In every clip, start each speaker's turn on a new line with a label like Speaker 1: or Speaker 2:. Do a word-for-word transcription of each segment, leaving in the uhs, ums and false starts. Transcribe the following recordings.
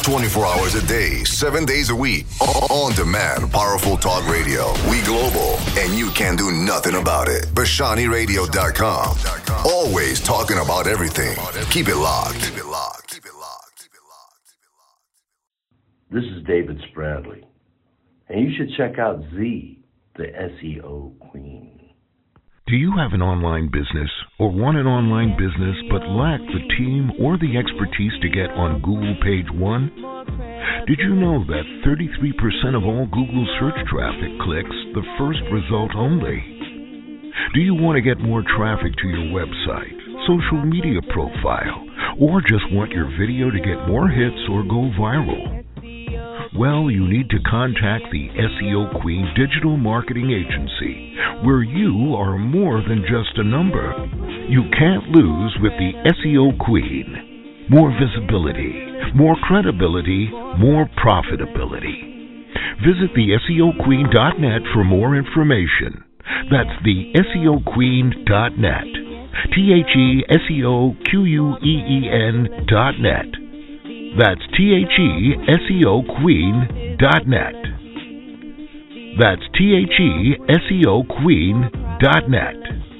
Speaker 1: twenty-four hours a day, seven days a week. On demand, powerful talk radio. We global, and you can do nothing about it. Bashani Radio dot com. Always talking about everything. Keep it locked. Keep it locked. Keep it locked. Keep it locked. Keep it locked.
Speaker 2: This is David Spradley, and you should check out Z, the S E O Queen.
Speaker 3: Do you have an online business or want an online business but lack the team or the expertise to get on Google Page One? Did you know that thirty-three percent of all Google search traffic clicks the first result only? Do you want to get more traffic to your website, social media profile, or just want your video to get more hits or go viral? Well, you need to contact the S E O Queen Digital Marketing Agency, where you are more than just a number. You can't lose with the S E O Queen. More visibility, more credibility, more profitability. Visit the S E O queen dot net for more information. That's the S E O queen dot net. T H E S E O Q U E E N dot net. That's T H E S E O Queen dot net. That's T H E S E O Queen dot net.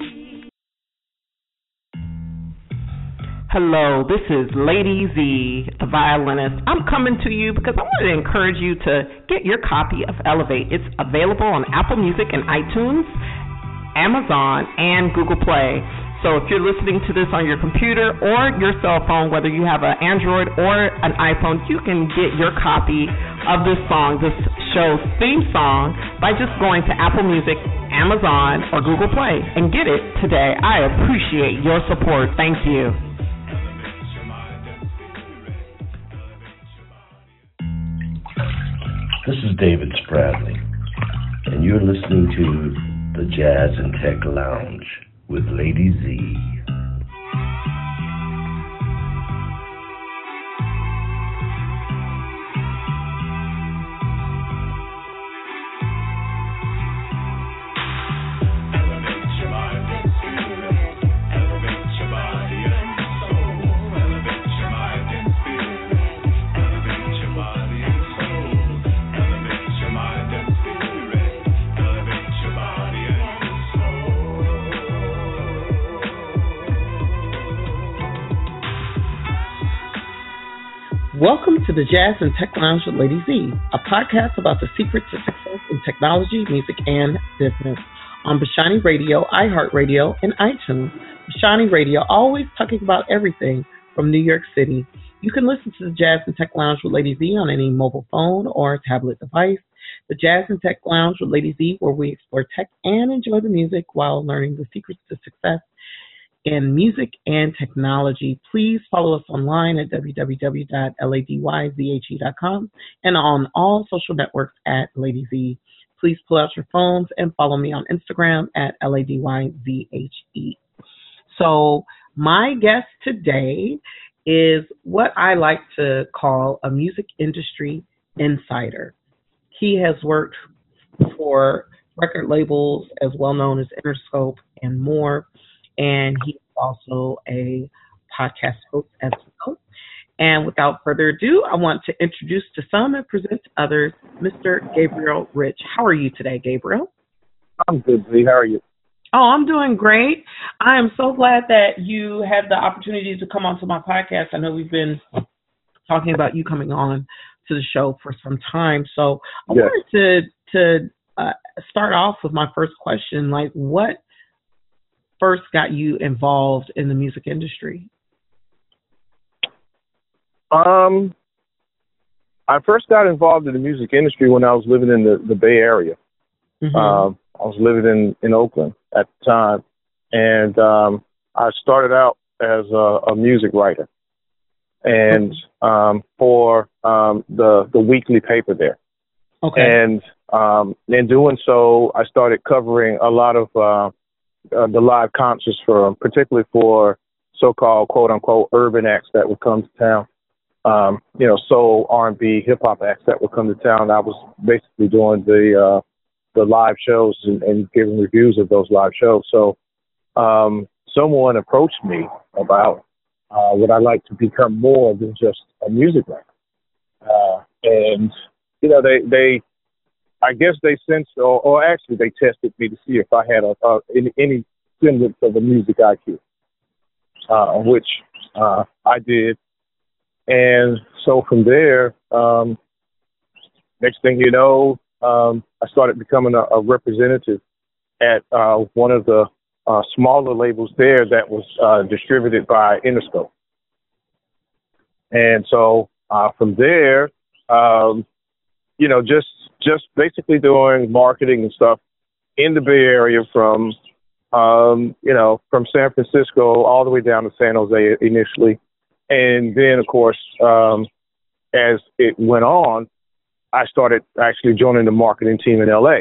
Speaker 4: Hello, this is Lady Z, the violinist. I'm coming to you because I want to encourage you to get your copy of Elevate. It's available on Apple Music and iTunes, Amazon, and Google Play. So if you're listening to this on your computer or your cell phone, whether you have an Android or an iPhone, you can get your copy of this song, this show's theme song, by just going to Apple Music, Amazon, or Google Play and get it today. I appreciate your support. Thank you.
Speaker 2: This is David Spradley, and you're listening to the Jazz and Tech Lounge with Lady Z.
Speaker 4: Welcome to the Jazz and Tech Lounge with Lady Z, a podcast about the secrets of success in technology, music, and business on Bashani Radio, iHeartRadio, and iTunes. Bashani Radio, always talking about everything from New York City. You can listen to the Jazz and Tech Lounge with Lady Z on any mobile phone or tablet device. The Jazz and Tech Lounge with Lady Z, where we explore tech and enjoy the music while learning the secrets to success in music and technology. Please follow us online at w w w dot ladyzhe dot com and on all social networks at Lady Z. Please pull out your phones and follow me on Instagram at ladyzhe. So my guest today is what I like to call a music industry insider. He has worked for record labels as well known as Interscope and more. And he's also a podcast host as well. And without further ado, I want to introduce to some and present to others Mister Gabriel Rich. How are you today, Gabriel?
Speaker 5: I'm good, Z. How are you?
Speaker 4: Oh, I'm doing great. I am so glad that you had the opportunity to come onto my podcast. I know we've been talking about you coming on to the show for some time. So I yes. wanted to, to uh, start off with my first question, like what first got you involved in the music industry?
Speaker 5: Um, I first got involved in the music industry when I was living in the, the Bay Area. Mm-hmm. Um, I was living in, in Oakland at the time, and um, I started out as a, a music writer, and mm-hmm. um, for um, the the weekly paper there. Okay. And um, in doing so, I started covering a lot of uh, Uh, the live concerts for, particularly for so-called quote-unquote urban acts that would come to town. Um, you know, soul, R and B, hip-hop acts that would come to town. I was basically doing the uh, the live shows and, and giving reviews of those live shows. So um, someone approached me about uh, would I like to become more than just a music writer. and you know they they I guess they sensed, or, or actually they tested me to see if I had a, a any, any semblance of a music I Q, uh, which uh, I did. And so from there, um, next thing you know, um, I started becoming a, a representative at uh, one of the uh, smaller labels there that was uh, distributed by Interscope. And so uh, from there, um, you know, just just basically doing marketing and stuff in the Bay Area from, um, you know, from San Francisco all the way down to San Jose initially. And then, of course, um, as it went on, I started actually joining the marketing team in L A.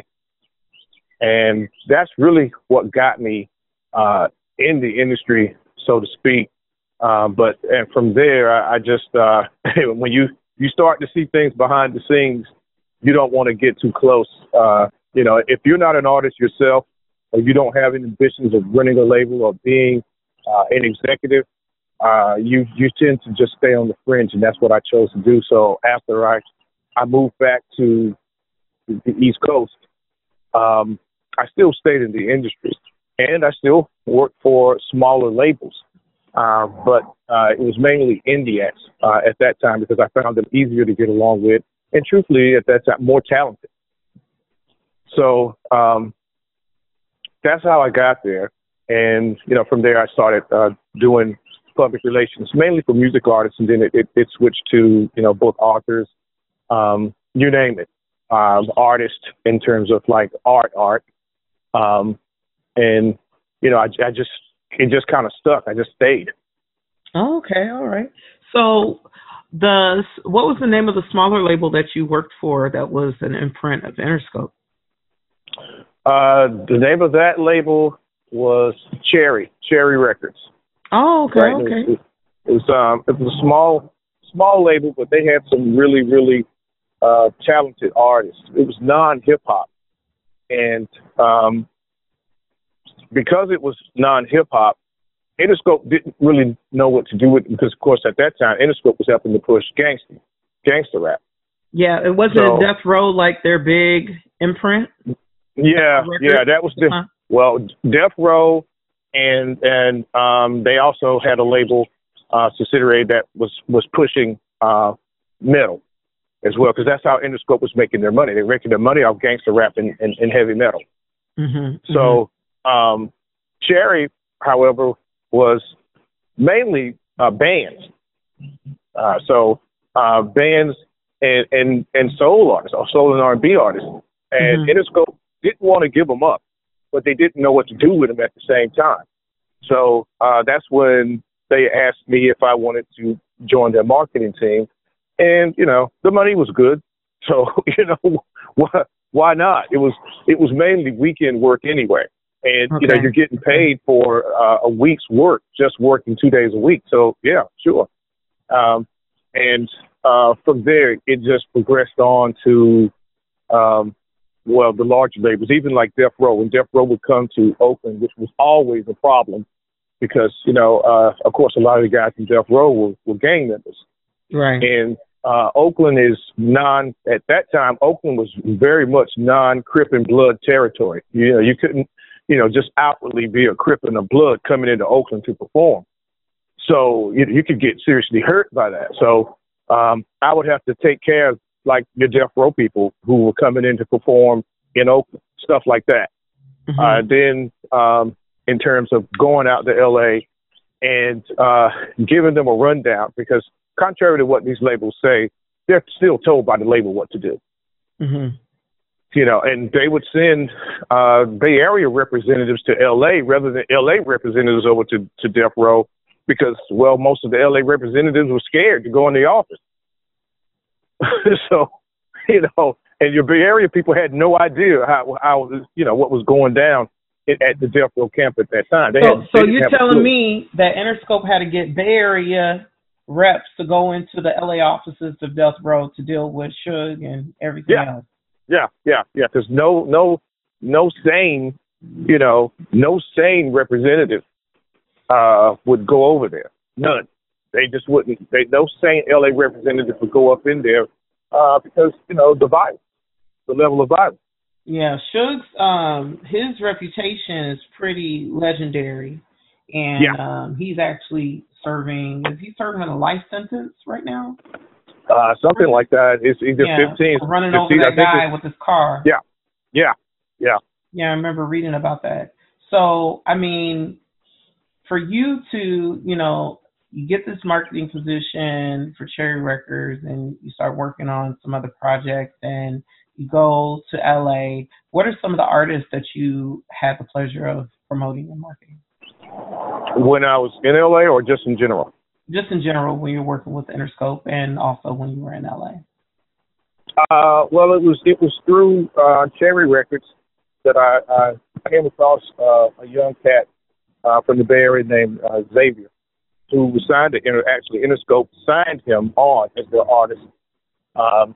Speaker 5: And that's really what got me uh, in the industry, so to speak. Um, but and from there, I, I just, uh, when you, you start to see things behind the scenes, you don't want to get too close. Uh, you know, if you're not an artist yourself, or you don't have any ambitions of running a label or being uh, an executive, uh, you you tend to just stay on the fringe, and that's what I chose to do. So after I, I moved back to the East Coast, um, I still stayed in the industry, and I still worked for smaller labels. Uh, but uh, it was mainly indie acts uh, at that time because I found them easier to get along with. And truthfully, at that time, more talented. So um, that's how I got there. And, you know, from there, I started uh, doing public relations, mainly for music artists. And then it, it, it switched to, you know, both authors, um, you name it, um, artists in terms of like art, art. Um, and, you know, I, I just, it just kind of stuck. I just stayed.
Speaker 4: Oh, okay. All right. So, The what was the name of the smaller label that you worked for that was an imprint of Interscope?
Speaker 5: Uh, the name of that label was Cherry, Cherry Records.
Speaker 4: Oh, okay,
Speaker 5: right?
Speaker 4: okay.
Speaker 5: It was, it was um, it was a small, small label, but they had some really, really uh, talented artists. It was non-hip hop, and um, because it was non-hip hop, Interscope didn't really know what to do with it because, of course, at that time, Interscope was helping to push gangster, gangster rap.
Speaker 4: Yeah, it wasn't so, Death Row like their big imprint.
Speaker 5: Yeah, yeah, that was the uh-huh. well, Death Row, and and um, they also had a label uh, subsidiary that was was pushing uh, metal as well because that's how Interscope was making their money. They were making their money off gangster rap and, and, and heavy metal.
Speaker 4: Mm-hmm,
Speaker 5: so mm-hmm. Um, Cherry, however, was mainly uh, bands. Uh, so uh, bands and, and, and soul artists, or soul and R and B artists. And mm-hmm. Interscope didn't want to give them up, but they didn't know what to do with them at the same time. So uh, that's when they asked me if I wanted to join their marketing team. And, you know, the money was good. So, you know, why, why not? It was it was mainly weekend work anyway. And, okay. you know, you're getting paid for uh, a week's work, just working two days a week. So, yeah, sure. Um, and uh, from there, it just progressed on to, um, well, the larger labels, even like Death Row. When Death Row would come to Oakland, which was always a problem because, you know, uh, of course, a lot of the guys in Death Row were, were gang members.
Speaker 4: Right.
Speaker 5: And uh, Oakland is non, at that time, Oakland was very much non-Crip and Blood territory. You know, you couldn't, you know, just outwardly be a Crip and a Blood coming into Oakland to perform. So you, you could get seriously hurt by that. So um, I would have to take care of like your Death Row people who were coming in to perform in Oakland, stuff like that. Mm-hmm. Uh, then um, in terms of going out to L A and uh, giving them a rundown, because contrary to what these labels say, they're still told by the label what to do.
Speaker 4: Mm-hmm.
Speaker 5: You know, and they would send uh, Bay Area representatives to L A rather than L A representatives over to, to Death Row because, well, most of the L A representatives were scared to go in the office. So, you know, and your Bay Area people had no idea how, how you know, what was going down at the Death Row camp at that time. They
Speaker 4: so
Speaker 5: had,
Speaker 4: so you're telling me that Interscope had to get Bay Area reps to go into the L A offices of Death Row to deal with Suge and everything
Speaker 5: yeah.
Speaker 4: else?
Speaker 5: Yeah, yeah, yeah. There's no, no, no sane, you know, no sane representative uh, would go over there. None. They just wouldn't. They no sane L A representative would go up in there uh, because, you know, the violence, the level of violence.
Speaker 4: Yeah, Suge's, um, his reputation is pretty legendary, and
Speaker 5: yeah.
Speaker 4: um, he's actually serving, is he serving a life sentence right now?
Speaker 5: Uh, something like that. It's either
Speaker 4: yeah,
Speaker 5: fifteen.
Speaker 4: running
Speaker 5: fifteen,
Speaker 4: over that guy with his car.
Speaker 5: Yeah, yeah, yeah.
Speaker 4: Yeah, I remember reading about that. So, I mean, for you to, you know, you get this marketing position for Cherry Records and you start working on some other projects and you go to L A, what are some of the artists that you had the pleasure of promoting and marketing?
Speaker 5: When I was in L A or just in general?
Speaker 4: Just in general, when you were working with Interscope and also when you were in L A.
Speaker 5: Uh, well, it was it was through uh, Cherry Records that I, I came across uh, a young cat uh, from the Bay Area named uh, Xavier, who was signed to Inter- actually Interscope signed him on as their artist, um,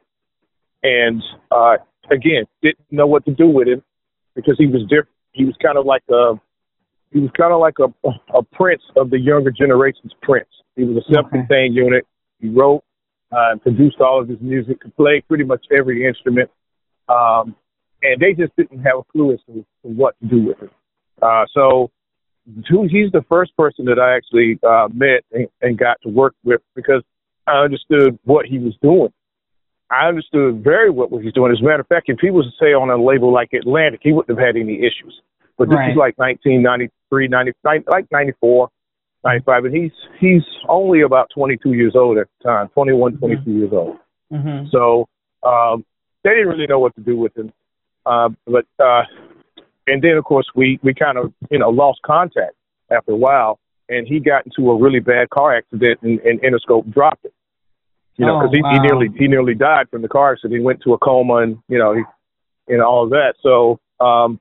Speaker 5: and uh, again didn't know what to do with him because he was different. He was kind of like a he was kind of like a a prince of the younger generation's prince. He was a self-contained okay. unit. He wrote uh, and produced all of his music, could play pretty much every instrument, um, and they just didn't have a clue as to, to what to do with it. Uh, so he's the first person that I actually uh, met and, and got to work with because I understood what he was doing. I understood very well what he's doing. As a matter of fact, if he was, say, on a label like Atlantic, he wouldn't have had any issues. But this right. is like nineteen ninety-three, ninety, like ninety-four, ninety-five, and he's he's only about twenty-two years old at the time, twenty-one, twenty-two mm-hmm. years old.
Speaker 4: Mm-hmm.
Speaker 5: So um, they didn't really know what to do with him. Uh, but uh, and then, of course, we, we kind of, you know, lost contact after a while, and he got into a really bad car accident, and, and Interscope dropped it. You know, because
Speaker 4: oh,
Speaker 5: he,
Speaker 4: wow.
Speaker 5: he nearly he nearly died from the car accident. He went to a coma, and you know, he, and all of that. So um,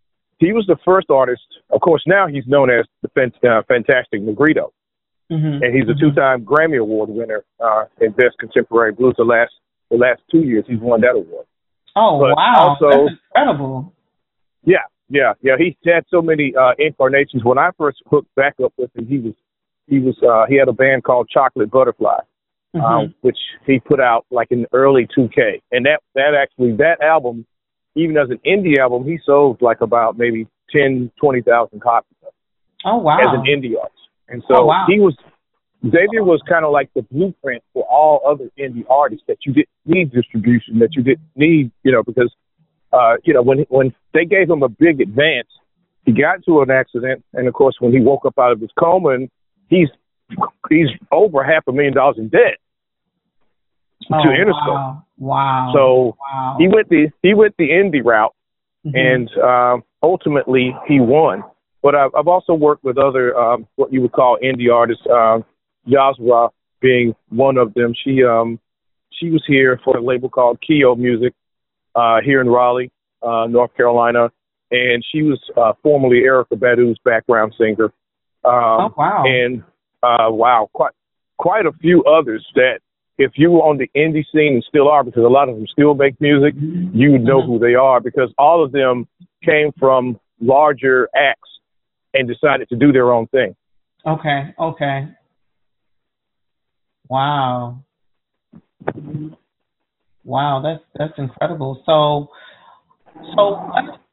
Speaker 5: he was the first artist. Of course, now he's known as the uh, Fantastic Negrito,
Speaker 4: mm-hmm.
Speaker 5: and he's a
Speaker 4: mm-hmm.
Speaker 5: two-time Grammy Award winner uh, in Best Contemporary Blues. The last the last two years, he's won that award.
Speaker 4: Oh
Speaker 5: but
Speaker 4: wow,
Speaker 5: also,
Speaker 4: that's incredible.
Speaker 5: Yeah, yeah, yeah. He's had so many uh, incarnations. When I first hooked back up with him, he was he was uh, he had a band called Chocolate Butterfly.
Speaker 4: Mm-hmm.
Speaker 5: Um, which he put out like in early two K. And that, that actually, that album, even as an indie album, he sold like about maybe ten, twenty thousand copies of it.
Speaker 4: Oh, wow.
Speaker 5: As an indie artist. And so
Speaker 4: oh, wow.
Speaker 5: he was, Xavier was kind of like the blueprint for all other indie artists that you didn't need distribution, that you didn't need, you know, because, uh, you know, when, when they gave him a big advance, he got into an accident. And of course, when he woke up out of his coma, and he's, he's over half a million dollars in debt
Speaker 4: oh,
Speaker 5: to Interscope.
Speaker 4: Wow. wow.
Speaker 5: So
Speaker 4: wow.
Speaker 5: he went the he went the indie route,
Speaker 4: mm-hmm.
Speaker 5: and um, ultimately he won. But I've, I've also worked with other um, what you would call indie artists, um, Yazra being one of them. She um she was here for a label called Keo Music uh, here in Raleigh, uh, North Carolina, and she was uh, formerly Erykah Badu's background singer. Um,
Speaker 4: oh wow!
Speaker 5: And Uh, wow, quite quite a few others that if you were on the indie scene and still are, because a lot of them still make music, you would know mm-hmm. who they are because all of them came from larger acts and decided to do their own thing.
Speaker 4: Okay, okay. Wow. Wow, that's that's incredible. So, so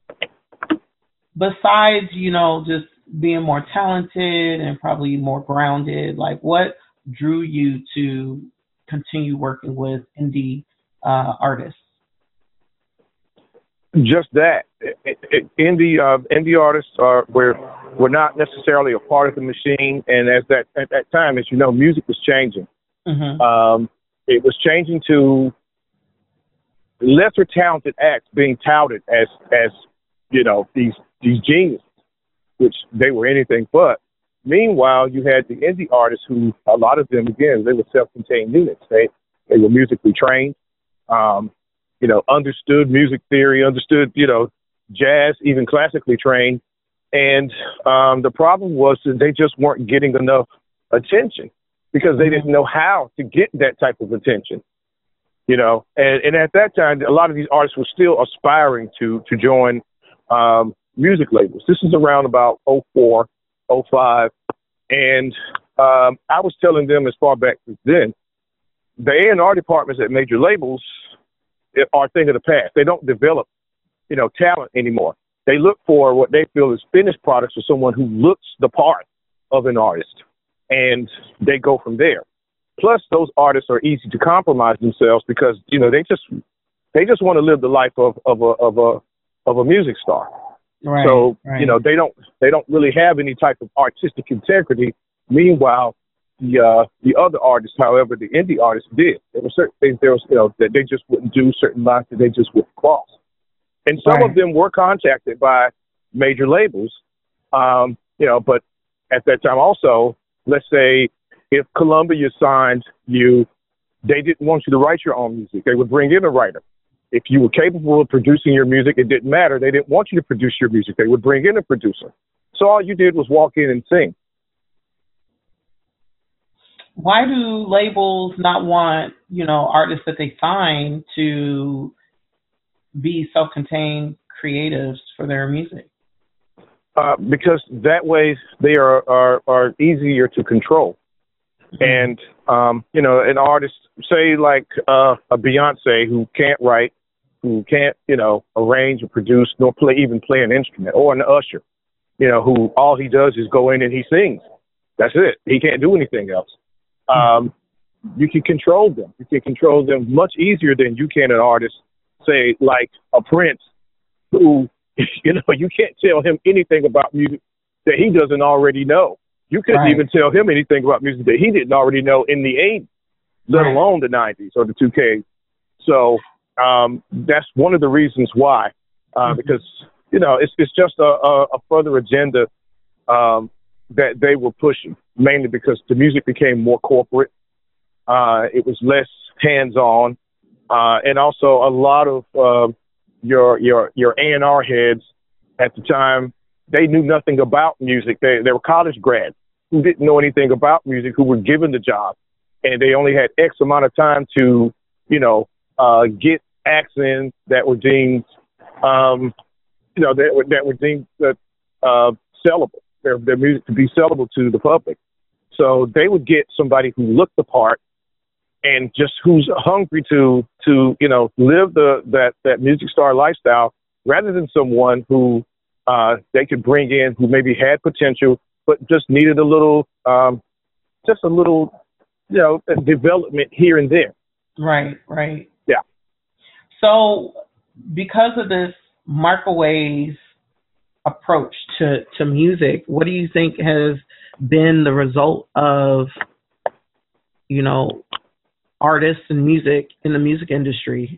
Speaker 4: besides, you know, just being more talented and probably more grounded, like what drew you to continue working with indie uh, artists?
Speaker 5: Just that. It, it, indie uh, indie artists are we're we're not necessarily a part of the machine, and as that at that time, as you know, music was changing.
Speaker 4: Mm-hmm.
Speaker 5: Um, it was changing to lesser talented acts being touted as as you know these these geniuses, which they were anything but. Meanwhile, you had the indie artists who, a lot of them, again, they were self-contained units. They they were musically trained, um, you know, understood music theory, understood, you know, jazz, even classically trained. And um, the problem was that they just weren't getting enough attention because they didn't know how to get that type of attention, you know. And, and at that time, a lot of these artists were still aspiring to to join um, music labels. This is around about oh four, oh five, and um, I was telling them as far back as then the A and R departments at major labels are a thing of the past. They don't develop, you know, talent anymore. They look for what they feel is finished products for someone who looks the part of an artist, and they go from there. Plus, those artists are easy to compromise themselves because, you know, they just they just want to live the life of, of a of a of a music star.
Speaker 4: Right,
Speaker 5: so
Speaker 4: right.
Speaker 5: you know they don't they don't really have any type of artistic integrity. Meanwhile, the uh, the other artists, however, the indie artists did. There were certain things there was you know that they just wouldn't do, certain lines that they just wouldn't cross. And some
Speaker 4: right.
Speaker 5: of them were contacted by major labels, um, you know. But at that time, also, let's say if Columbia signed you, they didn't want you to write your own music. They would bring in a writer. If you were capable of producing your music, it didn't matter. They didn't want you to produce your music. They would bring in a producer. So all you did was walk in and sing.
Speaker 4: Why do labels not want, you know, artists that they sign to be self-contained creatives for their music? Uh,
Speaker 5: because that way they are, are, are easier to control. Mm-hmm. And, um, you know, an artist, say like uh, a Beyonce who can't write, who can't, you know, arrange or produce, nor play, even play an instrument, or an usher, you know, who all he does is go in and he sings. That's it. He can't do anything else. Um, you can control them. You can control them much easier than you can an artist, say like a Prince, who, you know, you can't tell him anything about music that he doesn't already know. You couldn't right. even tell him anything about music that he didn't already know in the eighties, let right. alone the nineties or the two Ks. So um, that's one of the reasons why, uh, mm-hmm. because, you know, it's it's just a, a, a further agenda um, that they were pushing, mainly because the music became more corporate. Uh, it was less hands-on. Uh, and also a lot of uh, your your your A and R heads at the time, they knew nothing about music. They they were college grads who didn't know anything about music, who were given the job, and they only had X amount of time to, you know, uh, get acts in that were deemed, um, you know, that were, that were deemed uh, sellable, their their music to be sellable to the public. So they would get somebody who looked the part, and just who's hungry to, to you know, live the that, that music star lifestyle, rather than someone who uh, they could bring in who maybe had potential, but just needed a little, um, just a little, you know, development here and there.
Speaker 4: Right, right.
Speaker 5: Yeah.
Speaker 4: So because of this microwave approach to, to music, what do you think has been the result of, you know, artists and music in the music industry?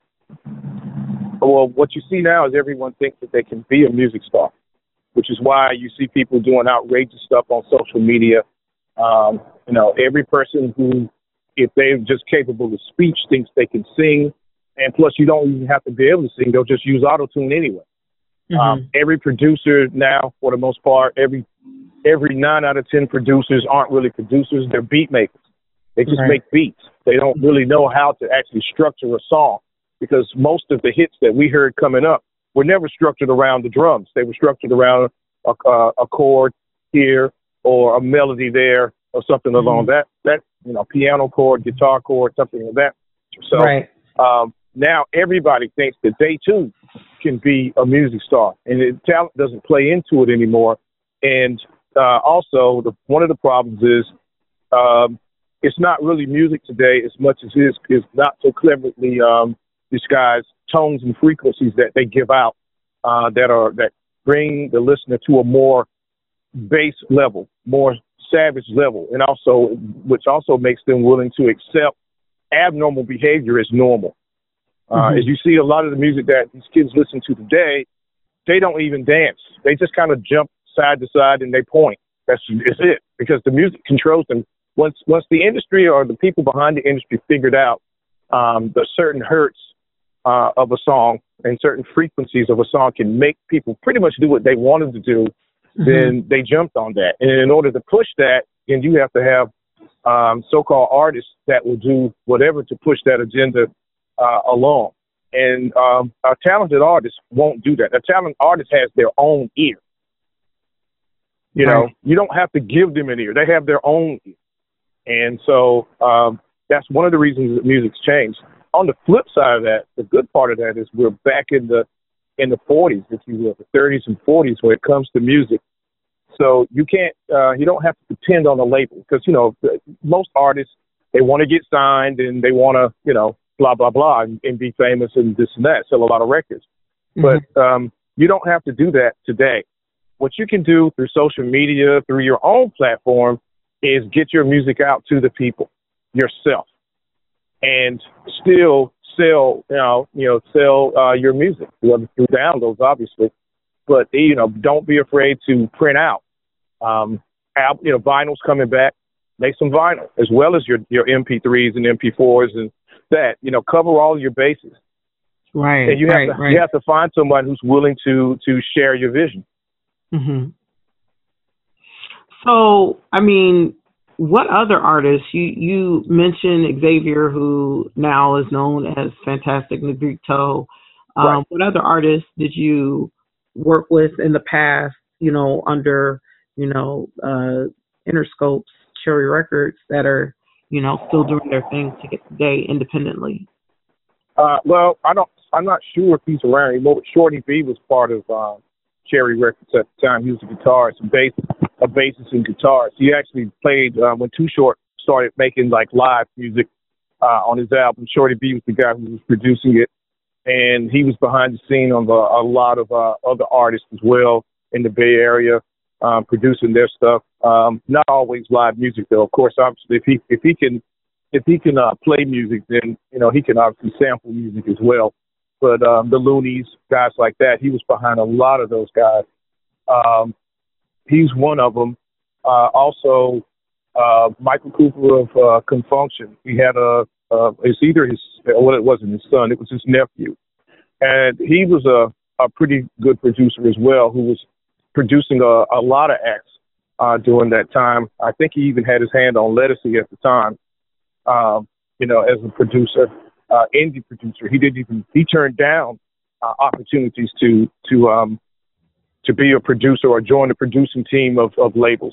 Speaker 5: Well, what you see now is everyone thinks that they can be a music star, which is why you see people doing outrageous stuff on social media. Um, you know, every person who, if they're just capable of speech, thinks they can sing. And plus, you don't even have to be able to sing. They'll just use auto-tune anyway. Mm-hmm. Um, every producer now, for the most part, every every nine out of ten producers aren't really producers. They're beat makers. They just right. make beats. They don't really know how to actually structure a song, because most of the hits that we heard coming up were never structured around the drums. They were structured around a, a, a chord here or a melody there or something mm-hmm. along that, that, you know, piano chord, guitar chord, something like that. So
Speaker 4: right.
Speaker 5: um, now everybody thinks that they, too, can be a music star. And the talent doesn't play into it anymore. And uh, also, the, one of the problems is um, it's not really music today as much as it is, is not so cleverly um, disguised tones and frequencies that they give out uh, that are that bring the listener to a more bass level, more savage level, and also which also makes them willing to accept abnormal behavior as normal. Uh, mm-hmm. As you see, a lot of the music that these kids listen to today, they don't even dance. They just kind of jump side to side and they point. That's, that's it, because the music controls them. Once once the industry or the people behind the industry figured out um, the certain hertz uh, of a song and certain frequencies of a song can make people pretty much do what they wanted to do, mm-hmm. then they jumped on that. And in order to push that, then you have to have um, so-called artists that will do whatever to push that agenda uh, along. And um, a talented artist won't do that. A talented artist has their own ear. You know, right. You don't have to give them an ear. They have their own ear. And so um, that's one of the reasons that music's changed. On the flip side of that, the good part of that is we're back in the in the forties, if you will, the thirties and forties when it comes to music. So you can't, uh, you don't have to depend on a label because, you know, most artists, they want to get signed and they want to, you know, blah, blah, blah, and, and be famous and this and that, sell a lot of records. Mm-hmm. But um, you don't have to do that today. What you can do through social media, through your own platform, is get your music out to the people yourself and still sell, you know, you know, sell uh, your music through downloads, obviously. But, you know, don't be afraid to print out. Um, al- you know, vinyl's coming back. Make some vinyl as well as your, your M P threes and M P fours and that, you know, cover all your bases.
Speaker 4: Right.
Speaker 5: And you have
Speaker 4: right,
Speaker 5: to
Speaker 4: right.
Speaker 5: you have to find someone who's willing to to share your vision.
Speaker 4: Mm-hmm. So, I mean, what other artists you you mentioned Xavier, who now is known as Fantastic Negrito. Um,
Speaker 5: right.
Speaker 4: What other artists did you work with in the past? You know, under you know uh, Interscope's Cherry Records that are you know still doing their thing to get today independently.
Speaker 5: Uh, well, I don't. I'm not sure if he's around anymore. But Shorty B was part of uh, Cherry Records at the time. He was a guitarist, a bass, a bassist and guitarist. He actually played uh, when Too Short started making like live music uh, on his album. Shorty B was the guy who was producing it, and he was behind the scene on the, a lot of uh, other artists as well in the Bay Area, um, producing their stuff. Um, not always live music though. Of course, obviously, if he if he can if he can uh, play music, then you know he can obviously sample music as well. But um, the Loonies, guys like that, he was behind a lot of those guys. Um, he's one of them. Uh, also, uh, Michael Cooper of uh, Confunction. He had a, uh, it's either his, well, it wasn't his son, it was his nephew. And he was a, a pretty good producer as well, who was producing a, a lot of acts uh, during that time. I think he even had his hand on Lettucey at the time, um, you know, as a producer. Uh, indie producer. He didn't even, he turned down uh, opportunities to, to, um, to be a producer or join the producing team of, of labels.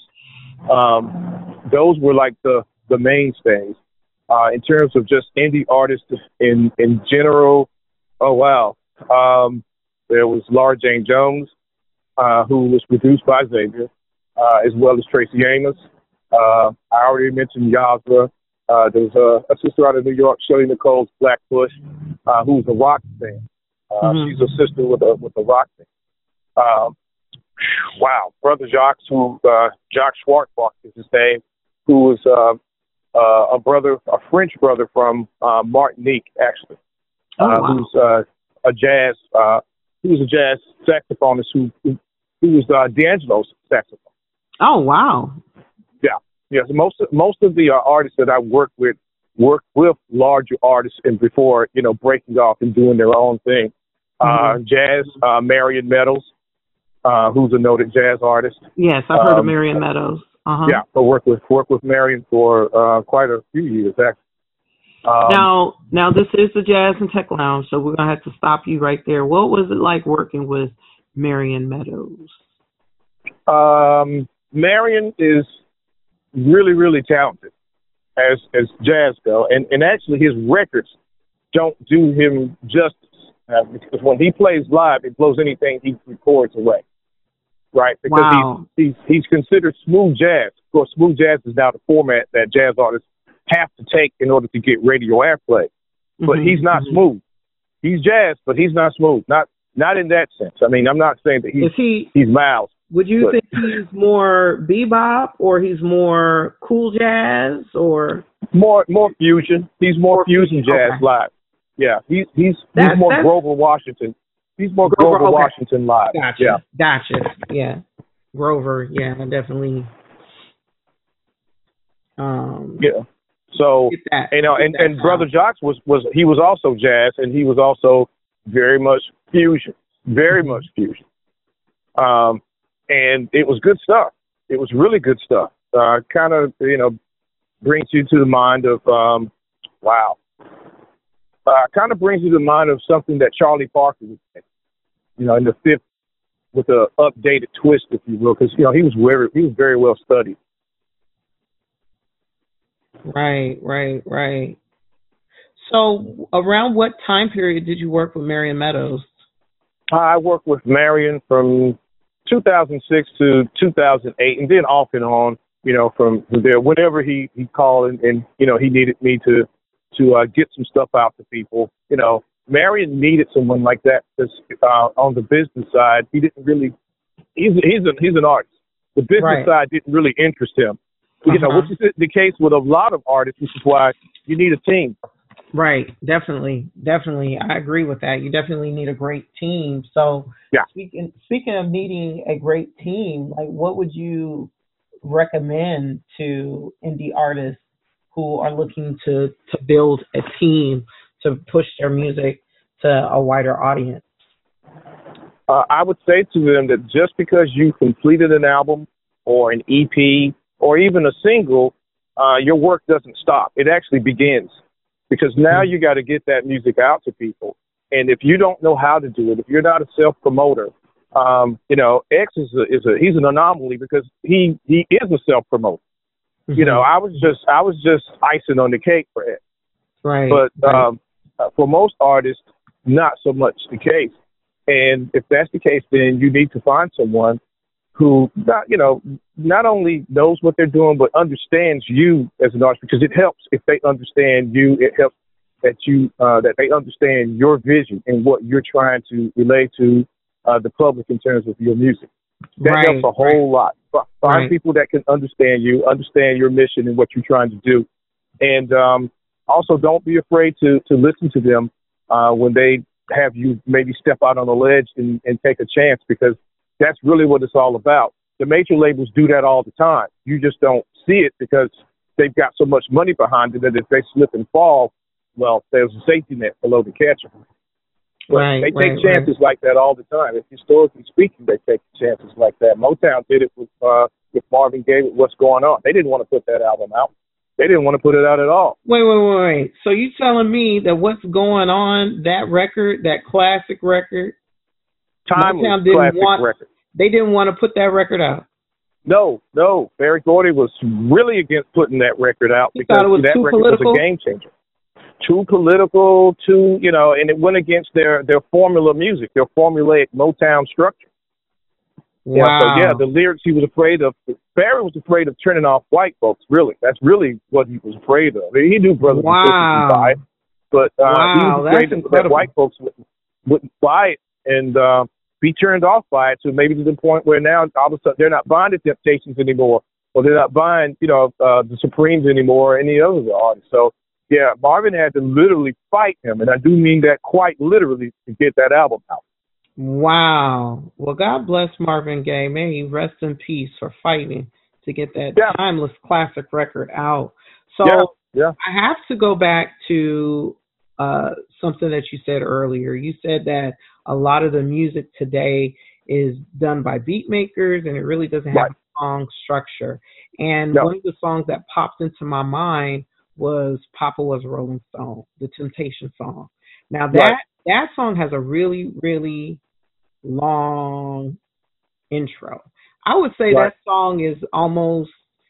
Speaker 5: Um, those were like the, the mainstays. Uh, in terms of just indie artists in, in general, oh wow. Um, there was Laura Jane Jones, uh, who was produced by Xavier, uh, as well as Tracy Amos. Uh, I already mentioned Yasra. Uh, there was a, a sister out of New York, Shirley Nicole's Blackbush, uh, who's a rock fan. Uh, mm-hmm. She's a sister with a with a rock fan. Um, wow, Brother Jacques, who uh, Jacques Schwartzbach is his name, who was uh, uh, a brother, a French brother from uh, Martinique, actually,
Speaker 4: oh,
Speaker 5: uh,
Speaker 4: wow.
Speaker 5: who's uh, a jazz. Uh, he was a jazz saxophonist who who, who was uh, D'Angelo's saxophone.
Speaker 4: Oh wow.
Speaker 5: Yeah. Yes, most of, most of the uh, artists that I work with work with larger artists and before, you know, breaking off and doing their own thing. Mm-hmm. Uh, jazz, uh, Marion Meadows, uh, who's a noted jazz artist.
Speaker 4: Yes, I've heard
Speaker 5: um,
Speaker 4: of Marion Meadows. Uh-huh.
Speaker 5: Yeah, I worked with work with Marion for uh, quite a few years, actually. Um,
Speaker 4: now, now this is the Jazz and Tech Lounge, so we're gonna have to stop you right there. What was it like working with Marion Meadows?
Speaker 5: Um, Marion is really, really talented as as jazz go, and and actually his records don't do him justice uh, because when he plays live, it blows anything he records away, right? Because
Speaker 4: wow.
Speaker 5: he's, he's he's considered smooth jazz. Of course, smooth jazz is now the format that jazz artists have to take in order to get radio airplay. But mm-hmm. he's not mm-hmm. smooth. He's jazz, but he's not smooth. Not not in that sense. I mean, I'm not saying that he's
Speaker 4: he,
Speaker 5: he's mild.
Speaker 4: Would you but, think he's more bebop or he's more cool jazz or
Speaker 5: more more fusion? He's more, more fusion jazz okay. live. Yeah, he's he's that, he's more Grover Washington. He's more Grover, Grover okay. Washington live.
Speaker 4: Gotcha.
Speaker 5: Yeah,
Speaker 4: gotcha. Yeah, Grover. Yeah, definitely. Um,
Speaker 5: yeah. So you know, and, and Brother Jacques was was he was also jazz, and he was also very much fusion, very mm-hmm. much fusion. Um. And it was good stuff. It was really good stuff. Uh, kind of, you know, brings you to the mind of, um, wow. Uh, kind of brings you to the mind of something that Charlie Parker would say, you know, in the fifth, with a updated twist, if you will, because, you know, he was very, he was very well studied.
Speaker 4: Right, right, right. So, around what time period did you work with Marion Meadows?
Speaker 5: I worked with Marion from two thousand six to two thousand eight, and then off and on, you know, from there. Whenever he, he called and, and, you know, he needed me to to uh, get some stuff out to people, you know, Marion needed someone like that because uh, on the business side, he didn't really, he's, he's, a, he's an artist. The business right. side didn't really interest him, you uh-huh. know, which is the case with a lot of artists, which is why you need a team.
Speaker 4: Right, definitely, definitely. I agree with that. You definitely need a great team. So,
Speaker 5: yeah.
Speaker 4: speaking speaking of needing a great team, like what would you recommend to indie artists who are looking to to build a team to push their music to a wider audience?
Speaker 5: Uh, I would say to them that just because you completed an album or an E P or even a single, uh, your work doesn't stop. It actually begins. Because now you got to get that music out to people. And if you don't know how to do it, if you're not a self-promoter, um, you know, X is a, is a, he's an anomaly because he, he is a self-promoter. Mm-hmm. You know, I was just, I was just icing on the cake for X.
Speaker 4: Right.
Speaker 5: But
Speaker 4: right.
Speaker 5: Um, for most artists, not so much the case. And if that's the case, then you need to find someone who, not, you know, not only knows what they're doing, but understands you as an artist, because it helps if they understand you. It helps that you uh, that they understand your vision and what you're trying to relay to uh, the public in terms of your music. That
Speaker 4: right,
Speaker 5: helps a whole
Speaker 4: right.
Speaker 5: lot. Find
Speaker 4: right.
Speaker 5: people that can understand you, understand your mission and what you're trying to do. And um, also don't be afraid to, to listen to them uh, when they have you maybe step out on a ledge and, and take a chance, because that's really what it's all about. The major labels do that all the time. You just don't see it because they've got so much money behind it that if they slip and fall, well, there's a safety net below the catcher. But
Speaker 4: right,
Speaker 5: they take
Speaker 4: right,
Speaker 5: chances
Speaker 4: right.
Speaker 5: like that all the time. If historically speaking, they take chances like that. Motown did it with uh, with Marvin Gaye with What's Going On. They didn't want to put that album out. They didn't want to put it out at all.
Speaker 4: Wait, wait, wait, wait. So you telling me that What's Going On, that record, that classic record,
Speaker 5: timeless classic
Speaker 4: want,
Speaker 5: record.
Speaker 4: They didn't want to put that record out.
Speaker 5: No, no. Berry Gordy was really against putting that record out
Speaker 4: he
Speaker 5: because
Speaker 4: thought it was
Speaker 5: that
Speaker 4: too
Speaker 5: record
Speaker 4: political?
Speaker 5: was a game changer. Too political, too, you know, and it went against their, their formula music, their formulaic Motown structure.
Speaker 4: Wow.
Speaker 5: Yeah, so, yeah, the lyrics he was afraid of. Barry was afraid of turning off white folks, really. That's really what he was afraid of. I mean, he knew Brothers
Speaker 4: wow.
Speaker 5: and Sisters would buy it, but uh,
Speaker 4: wow,
Speaker 5: he was afraid
Speaker 4: that,
Speaker 5: that white folks wouldn't, wouldn't buy it and uh, be turned off by it, so maybe to the point where now all of a sudden they're not buying the Temptations anymore, or they're not buying, you know, uh, the Supremes anymore, or any other artists. So, yeah, Marvin had to literally fight him, and I do mean that quite literally, to get that album out.
Speaker 4: Wow. Well, God bless Marvin Gaye. May he rest in peace for fighting to get that
Speaker 5: yeah.
Speaker 4: timeless classic record out. So
Speaker 5: yeah. Yeah.
Speaker 4: I have to go back to uh, something that you said earlier. You said that a lot of the music today is done by beat makers, and it really doesn't have
Speaker 5: right.
Speaker 4: a song structure. And
Speaker 5: no.
Speaker 4: one of the songs that popped into my mind was Papa Was a Rolling Stone, the Temptation song. Now that
Speaker 5: right.
Speaker 4: that song has a really, really long intro. I would say
Speaker 5: right.
Speaker 4: that song is almost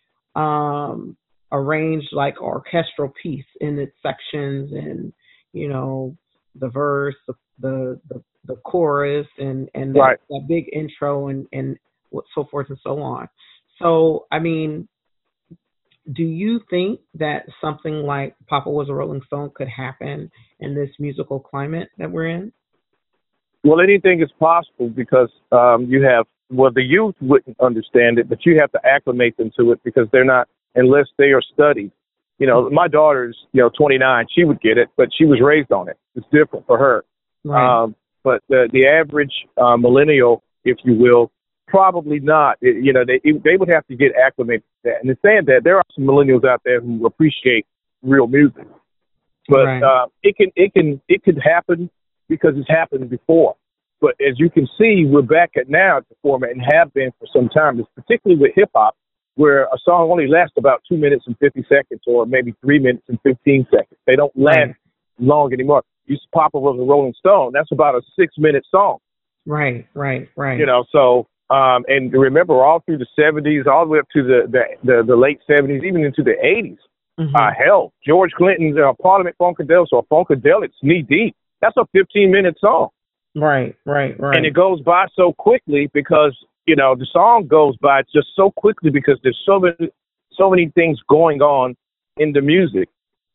Speaker 4: um, arranged like an orchestral piece in its sections, and you know, the verse, the the the, the chorus, and and that,
Speaker 5: right.
Speaker 4: that big intro, and and so forth and so on. So I mean, do you think that something like Papa Was a Rolling Stone could happen in this musical climate that we're in?
Speaker 5: Well, anything is possible because um, you have, well, the youth wouldn't understand it, but you have to acclimate them to it because they're not, unless they are studied. You know, my daughter's, you know, twenty-nine, she would get it, but she was raised on it. It's different for her.
Speaker 4: Right.
Speaker 5: Um, but the, the average uh, millennial, if you will, probably not. It, you know, they they would have to get acclimated to that. And in saying that, there are some millennials out there who appreciate real music, but
Speaker 4: right.
Speaker 5: uh, it can it can it could happen because it's happened before. But as you can see, we're back at now at the format and have been for some time. It's particularly with hip hop, where a song only lasts about two minutes and fifty seconds, or maybe three minutes and fifteen seconds. They don't last right. long anymore. Used to Papa Was a Rolling Stone. That's about a six minute song.
Speaker 4: Right, right, right.
Speaker 5: You know, so. Um, and remember, all through the seventies, all the way up to the, the, the, the late seventies, even into the eighties, Mm-hmm. Uh, hell, George Clinton's uh, Parliament Funkadelic or Funkadelic's Knee Deep. That's a fifteen minute song.
Speaker 4: Right, right, right.
Speaker 5: And it goes by so quickly because, you know, the song goes by just so quickly because there's so many, so many things going on in the music.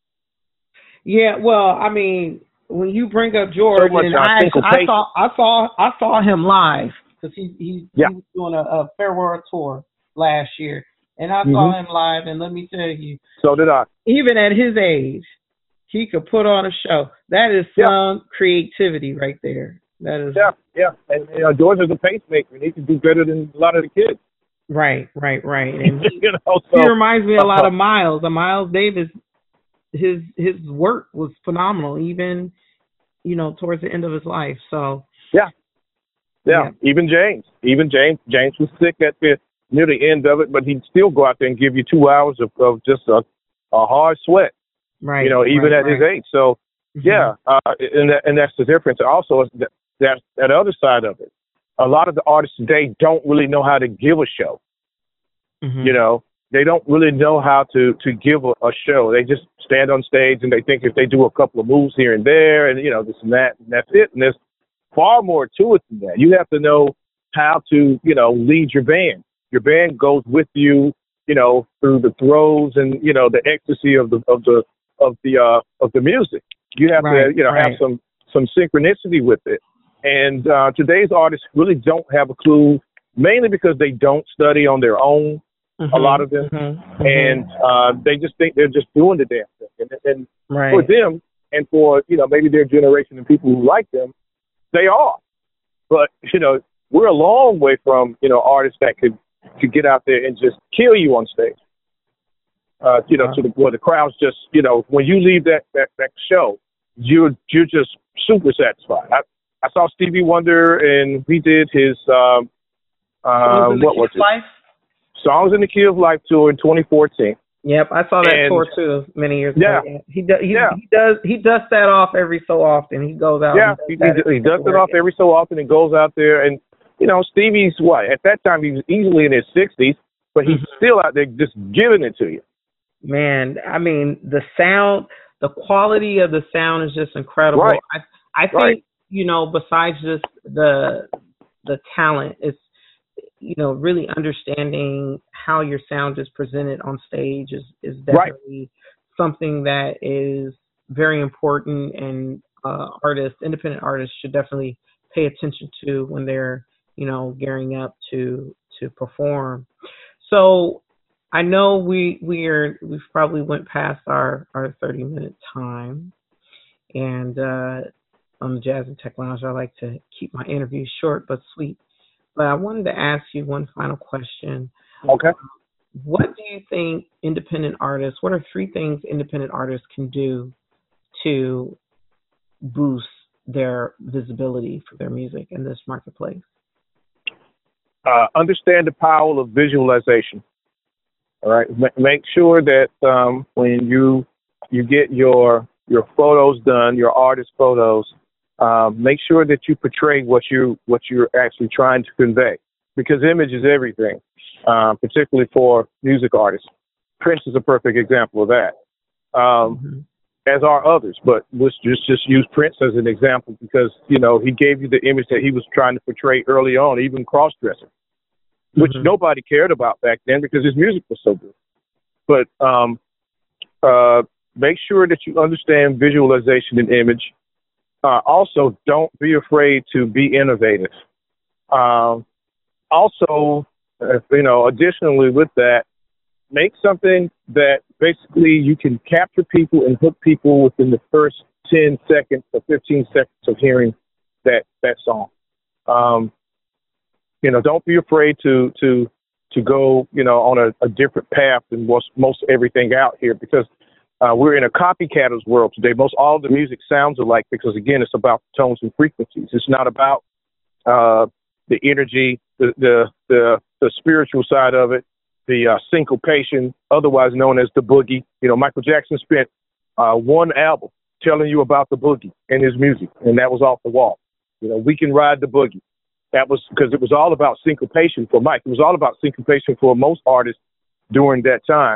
Speaker 4: Yeah, well, I mean, when you bring up George,
Speaker 5: so much,
Speaker 4: and
Speaker 5: uh,
Speaker 4: I, I saw, I saw, I saw him live because he, he,
Speaker 5: yeah.
Speaker 4: he was doing a, a farewell tour last year, and I mm-hmm. saw him live. And let me tell you,
Speaker 5: so did I.
Speaker 4: Even at his age, he could put on a show. That is some yeah. creativity right there. That is.
Speaker 5: Yeah, yeah, and you know, George is a pacemaker, and he can do better than a lot of the kids.
Speaker 4: Right, right, right. And he,
Speaker 5: you know, so,
Speaker 4: he reminds me a lot of Miles. Uh, Miles Davis. His his work was phenomenal, even, you know, towards the end of his life. So
Speaker 5: yeah, yeah. yeah. Even James, even James, James was sick at the near the end of it, but he'd still go out there and give you two hours of, of just a, a hard sweat.
Speaker 4: Right.
Speaker 5: You know, even
Speaker 4: right,
Speaker 5: at
Speaker 4: right.
Speaker 5: his age. So mm-hmm. yeah, uh, and that, and that's the difference. Also, that that that other side of it. A lot of the artists today don't really know how to give a show. Mm-hmm. You know. They don't really know how to, to give a, a show. They just stand on stage and they think if they do a couple of moves here and there and, you know, this and that, and that's it. And there's far more to it than that. You have to know how to, you know, lead your band. Your band goes with you, you know, through the throes and, you know, the ecstasy of the of the of the uh, of the music. You have
Speaker 4: right,
Speaker 5: to, you know,
Speaker 4: right.
Speaker 5: have some some synchronicity with it. And uh, today's artists really don't have a clue, mainly because they don't study on their own. Mm-hmm, a lot of them, mm-hmm, and uh, they just think they're just doing the damn thing. And, and
Speaker 4: right.
Speaker 5: for them, and for, you know, maybe their generation and people who like them, they are. But, you know, we're a long way from, you know, artists that could, could get out there and just kill you on stage. Uh, you know, wow. to the where the crowd's just, you know, when you leave that, that, that show, you're you're just super satisfied. I, I saw Stevie Wonder, and he did his um, uh, what was it?
Speaker 4: Life?
Speaker 5: Songs in the Key of Life tour in twenty fourteen.
Speaker 4: Yep, I saw that
Speaker 5: and,
Speaker 4: tour too many years
Speaker 5: yeah,
Speaker 4: ago. He does. He,
Speaker 5: yeah.
Speaker 4: he does. He dusts that off every so often. He goes out.
Speaker 5: Yeah, he, he, he dusts it off every so often and goes out there. And you know, Stevie's what at that time he was easily in his sixties, but he's mm-hmm. still out there just giving it to you.
Speaker 4: Man, I mean, the sound, the quality of the sound is just incredible.
Speaker 5: Right.
Speaker 4: I I think
Speaker 5: right.
Speaker 4: you know, besides just the the talent, it's, you know, really understanding how your sound is presented on stage is, is definitely right. something that is very important, and uh, artists, independent artists, should definitely pay attention to when they're, you know, gearing up to to perform. So I know we we are we've probably went past our our thirty minute time, and uh, on the Jazz and Tech Lounge, I like to keep my interviews short but sweet. But I wanted to ask you one final question.
Speaker 5: Okay.
Speaker 4: What do you think independent artists, what are three things independent artists can do to boost their visibility for their music in this marketplace?
Speaker 5: Uh, understand the power of visualization. All right. M- make sure that um, when you you get your your photos done, your artist photos, Uh, make sure that you portray what you what you're actually trying to convey, because image is everything, uh, particularly for music artists. Prince is a perfect example of that, um, mm-hmm. as are others. But let's just just use Prince as an example, because you know he gave you the image that he was trying to portray early on, even cross-dressing, mm-hmm. which nobody cared about back then because his music was so good. But um, uh, make sure that you understand visualization and image. Uh, also, don't be afraid to be innovative. Um, also, uh, you know, additionally with that, make something that basically you can capture people and hook people within the first ten seconds or fifteen seconds of hearing that, that song. Um, you know, don't be afraid to, to, to go, you know, on a, a different path than most, most everything out here, because Uh, we're in a copycatter's world today. Most all the music sounds alike because, again, it's about tones and frequencies. It's not about uh, the energy, the, the the the spiritual side of it, the uh, syncopation, otherwise known as the boogie. You know, Michael Jackson spent uh, one album telling you about the boogie and his music, and that was Off the Wall. You know, We Can Ride the Boogie. That was because it was all about syncopation for Mike. It was all about syncopation for most artists during that time.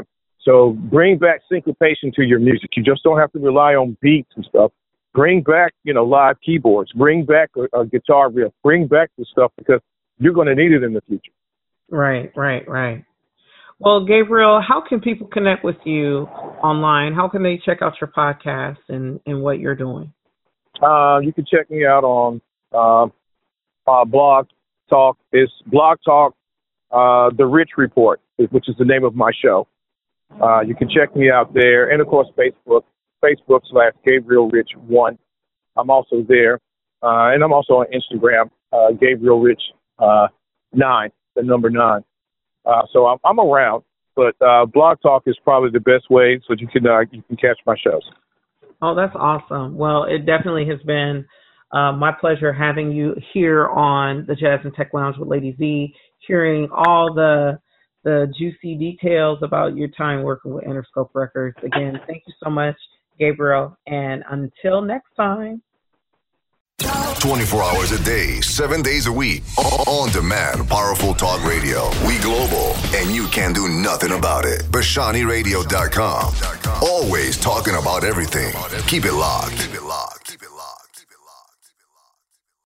Speaker 5: So bring back syncopation to your music. You just don't have to rely on beats and stuff. Bring back, you know, live keyboards. Bring back a, a guitar riff. Bring back the stuff because you're going to need it in the future.
Speaker 4: Right, right, right. Well, Gabriel, how can people connect with you online? How can they check out your podcast and, and what you're doing?
Speaker 5: Uh, you can check me out on uh, uh, Blog Talk. It's Blog Talk, uh, The Rich Report, which is the name of my show. Uh, you can check me out there. And, of course, Facebook, Facebook slash Gabriel Rich one. I'm also there. Uh, and I'm also on Instagram, uh, Gabriel Rich uh, nine, the number nine. Uh, so I'm, I'm around, but uh, Blog Talk is probably the best way so you can uh, you can catch my shows.
Speaker 4: Oh, that's awesome. Well, it definitely has been uh, my pleasure having you here on the Jazz and Tech Lounge with Lady Z, hearing all the the juicy details about your time working with Interscope Records. Again, thank you so much, Gabriel, and until next time.
Speaker 1: twenty-four hours a day, seven days a week. On demand, powerful talk radio. We global, and you can do nothing about it. Bashani Radio dot com. Always talking about everything. Keep it locked.